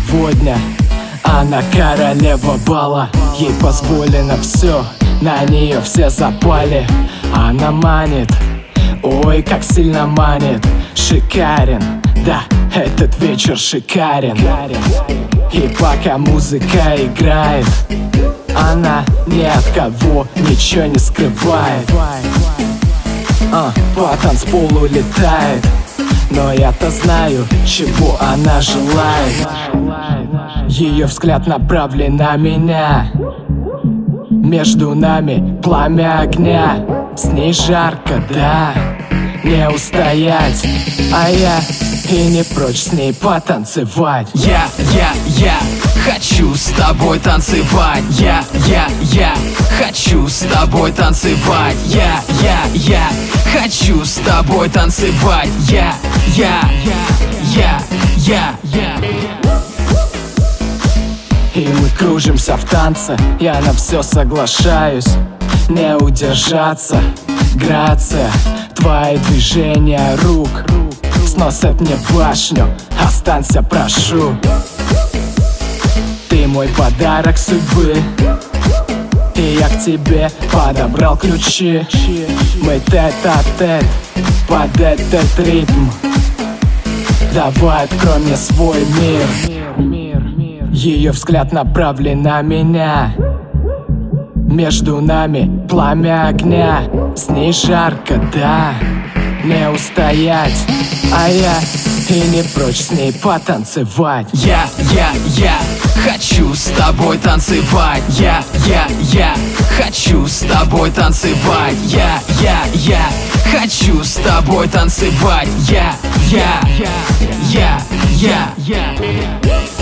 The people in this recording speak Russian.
сегодня. Она королева бала, ей позволено все, на нее все запали. Она манит, ой, как сильно манит. Шикарен, да, этот вечер шикарен. И пока музыка играет, она ни от кого ничего не скрывает. По танцполу летает, но я-то знаю, чего она желает. Ее взгляд направлен на меня, между нами пламя огня. С ней жарко, да, не устоять, а я и не прочь с ней потанцевать. Я хочу с тобой танцевать. Я хочу с тобой танцевать. Я хочу с тобой танцевать. Я И мы кружимся в танце, я на все соглашаюсь. Не удержаться, грация, твои движения рук сносят мне башню, останься, прошу. Ты мой подарок судьбы, и я к тебе подобрал ключи. Мы тет-а-тет под этот ритм. Давай открой мне свой мир. Ее взгляд направлен на меня, между нами пламя огня. С ней жарко, да, не устоять, а я и не прочь с ней потанцевать. Я хочу с тобой танцевать. Я хочу с тобой танцевать. Я хочу с тобой танцевать. Я